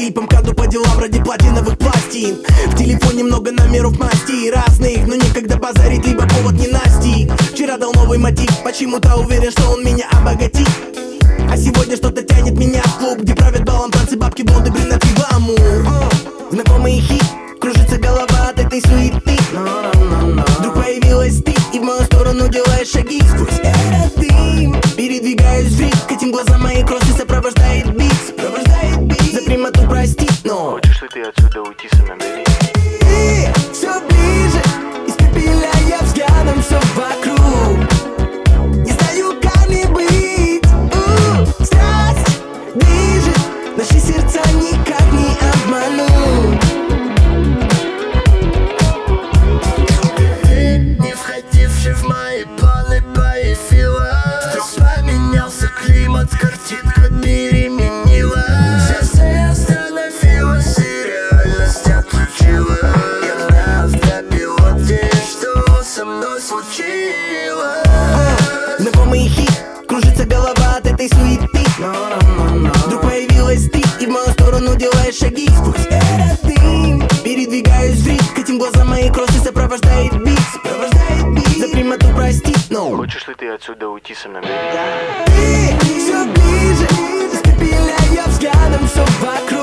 клипом, краду по делам ради платиновых пластин. В телефоне много номеров мастей разных, но некогда базарить, либо повод не настиг. Вчера дал новый мотив, почему-то уверен, что он меня обогатит. А сегодня что-то тянет меня в клуб, где правят балом танцы, бабки, блонды, брюнетки, гламур. Знакомый хит, кружится голова от этой суеты. Вдруг появилась ты, и в мою сторону делаешь шаги. Сквозь этот дым передвигаюсь в ритм, к этим глазам мои кроссы сопровождает бит. За прямоту прости, но хочешь ли ты отсюда уйти со мной? ты все ближе, испепеляя взглядом все вокруг. Не знаю, как мне быть. Страсть движет, наши сердца никак не обмануть. Ты, не входивший в мои планы, появилась. Вдруг поменялся климат, картинка переменила. Сердце остановилось и реальность отключила. Я на автопилоте, что со мной случилось? Знакомый хит, кружится голова от этой суеты. Вдруг появилась ты, и в мою сторону делаешь шаги. Сквозь этот дым передвигаюсь в ритм, к этим глазам мои кроссы сопровождает бит. За прямоту прости, но Хочешь ли ты отсюда уйти со мной? ты все ближе, испепеляя взглядом все вокруг.